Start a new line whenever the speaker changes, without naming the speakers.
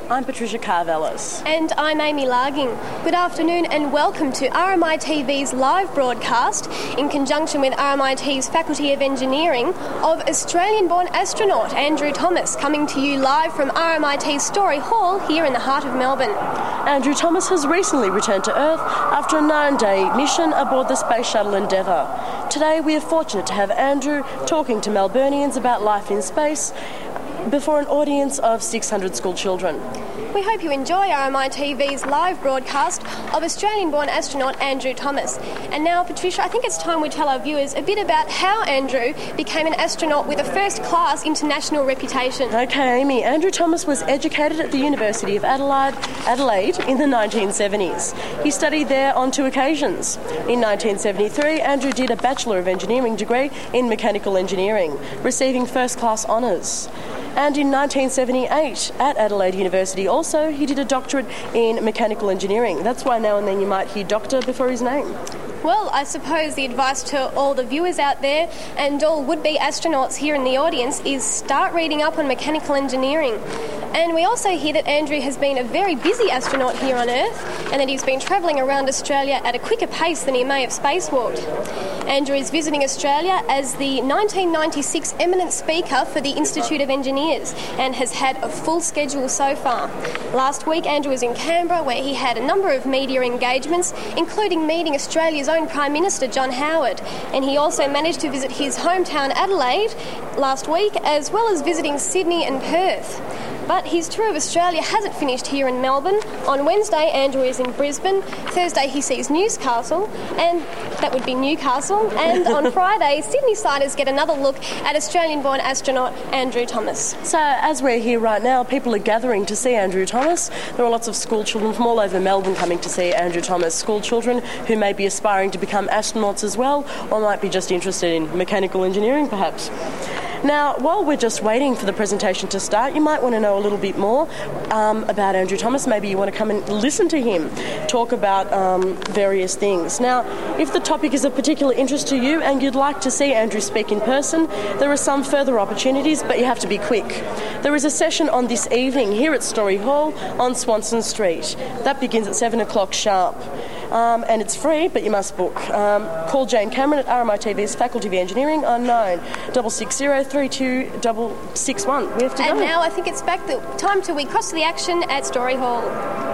I'm Patricia Carvelis.
And I'm Amy Larging. Good afternoon and welcome to RMI TV's live broadcast in conjunction with RMIT's Faculty of Engineering of Australian-born astronaut Andrew Thomas, coming to you live from RMIT's Story Hall here in the heart of Melbourne.
Andrew Thomas has recently returned to Earth after a 9-day mission aboard the Space Shuttle Endeavour. Today we are fortunate to have Andrew talking to Melburnians about life in space before an audience of 600 school children.
We hope you enjoy RMI TV's live broadcast of Australian-born astronaut Andrew Thomas. And now, Patricia, I think it's time we tell our viewers a bit about how Andrew became an astronaut with a first-class international reputation.
Okay, Amy. Andrew Thomas was educated at the University of Adelaide in the 1970s. He studied there on 2 occasions. In 1973, Andrew did a Bachelor of Engineering degree in Mechanical Engineering, receiving first-class honours. And in 1978, at Adelaide University also, he did a doctorate in mechanical engineering. That's why now and then you might hear doctor before his name.
Well, I suppose the advice to all the viewers out there and all would-be astronauts here in the audience is start reading up on mechanical engineering. And we also hear that Andrew has been a very busy astronaut here on Earth and that he's been travelling around Australia at a quicker pace than he may have spacewalked. Andrew is visiting Australia as the 1996 eminent speaker for the Institute of Engineers and has had a full schedule so far. Last week, Andrew was in Canberra where he had a number of media engagements, including meeting Australia's own Prime Minister, John Howard. And he also managed to visit his hometown Adelaide last week, as well as visiting Sydney and Perth. But his tour of Australia hasn't finished here in Melbourne. On Wednesday, Andrew is in Brisbane. Thursday, he sees Newcastle, and that would be Newcastle. And on Friday, Sydney-siders get another look at Australian-born astronaut Andrew Thomas.
So, as we're here right now, people are gathering to see Andrew Thomas. There are lots of school children from all over Melbourne coming to see Andrew Thomas. School children who may be aspiring to become astronauts as well, or might be just interested in mechanical engineering, perhaps. Now, while we're just waiting for the presentation to start, you might want to know a little bit more about Andrew Thomas. Maybe you want to come and listen to him talk about various things. Now, if the topic is of particular interest to you and you'd like to see Andrew speak in person, there are some further opportunities, but you have to be quick. There is a session on this evening here at Story Hall on Swanston Street. That begins at 7 o'clock sharp. And it's free, but you must book. Call Jane Cameron at RMI TV's Faculty of Engineering on 9660 32661. We have to go.
And now I think it's back time till we cross to the action at Story Hall.